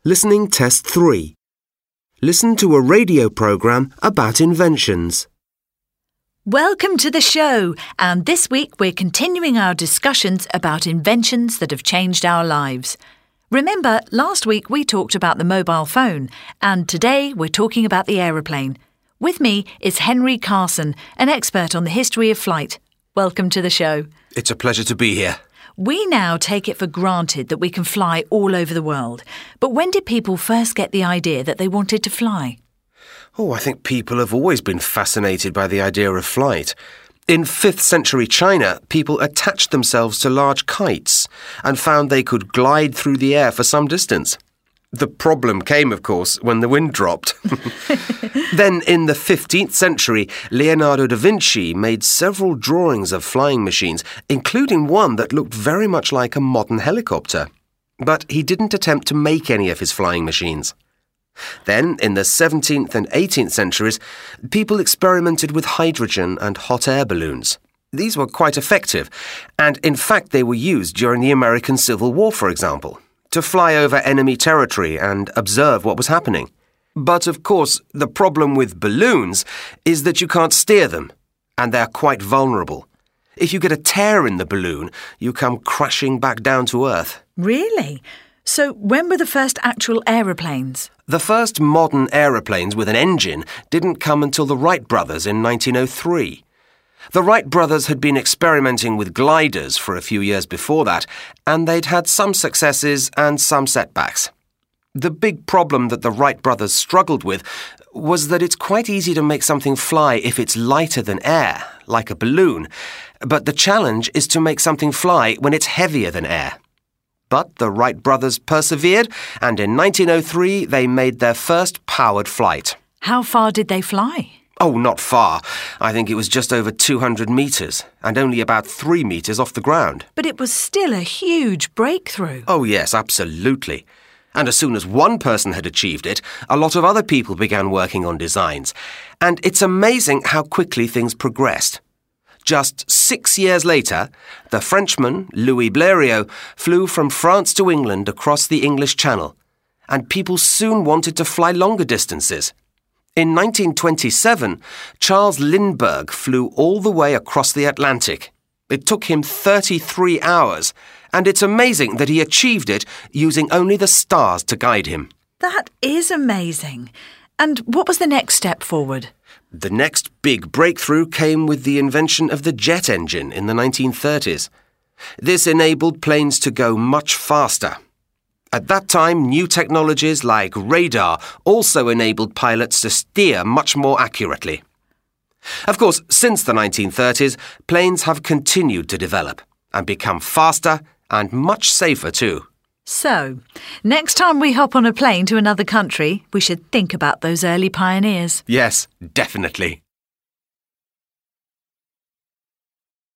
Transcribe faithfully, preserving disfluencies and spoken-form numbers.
Listening Test three. Listen to a radio program about inventions. Welcome to the show, and this week we're continuing our discussions about inventions that have changed our lives. Remember, last week we talked about the mobile phone, and today we're talking about the aeroplane. With me is Henry Carson, an expert on the history of flight. Welcome to the show. It's a pleasure to be here. We now take it for granted that we can fly all over the world. But when did people first get the idea that they wanted to fly? Oh, I think people have always been fascinated by the idea of flight. In fifth century China, people attached themselves to large kites and found they could glide through the air for some distance. The problem came, of course, when the wind dropped. Then, in the fifteenth century, Leonardo da Vinci made several drawings of flying machines, including one that looked very much like a modern helicopter. But he didn't attempt to make any of his flying machines. Then, in the seventeenth and eighteenth centuries, people experimented with hydrogen and hot air balloons. These were quite effective, and in fact they were used during the American Civil War, for example, to fly over enemy territory and observe what was happening. But, of course, the problem with balloons is that you can't steer them, and they're quite vulnerable. If you get a tear in the balloon, you come crashing back down to Earth. Really? So when were the first actual aeroplanes? The first modern aeroplanes with an engine didn't come until the Wright brothers in nineteen oh three. The Wright brothers had been experimenting with gliders for a few years before that, and they'd had some successes and some setbacks. The big problem that the Wright brothers struggled with was that it's quite easy to make something fly if it's lighter than air, like a balloon, but the challenge is to make something fly when it's heavier than air. But the Wright brothers persevered, and in nineteen oh three they made their first powered flight. How far did they fly? Oh, not far. I think it was just over two hundred metres, and only about three metres off the ground. But it was still a huge breakthrough. Oh, yes, absolutely. And as soon as one person had achieved it, a lot of other people began working on designs. And it's amazing how quickly things progressed. Just six years later, the Frenchman, Louis Blériot, flew from France to England across the English Channel, and people soon wanted to fly longer distances. In nineteen twenty-seven, Charles Lindbergh flew all the way across the Atlantic. It took him thirty-three hours, and it's amazing that he achieved it using only the stars to guide him. That is amazing. And what was the next step forward? The next big breakthrough came with the invention of the jet engine in the nineteen thirties. This enabled planes to go much faster. At that time, new technologies like radar also enabled pilots to steer much more accurately. Of course, since the nineteen thirties, planes have continued to develop and become faster and much safer too. So, next time we hop on a plane to another country, we should think about those early pioneers. Yes, definitely.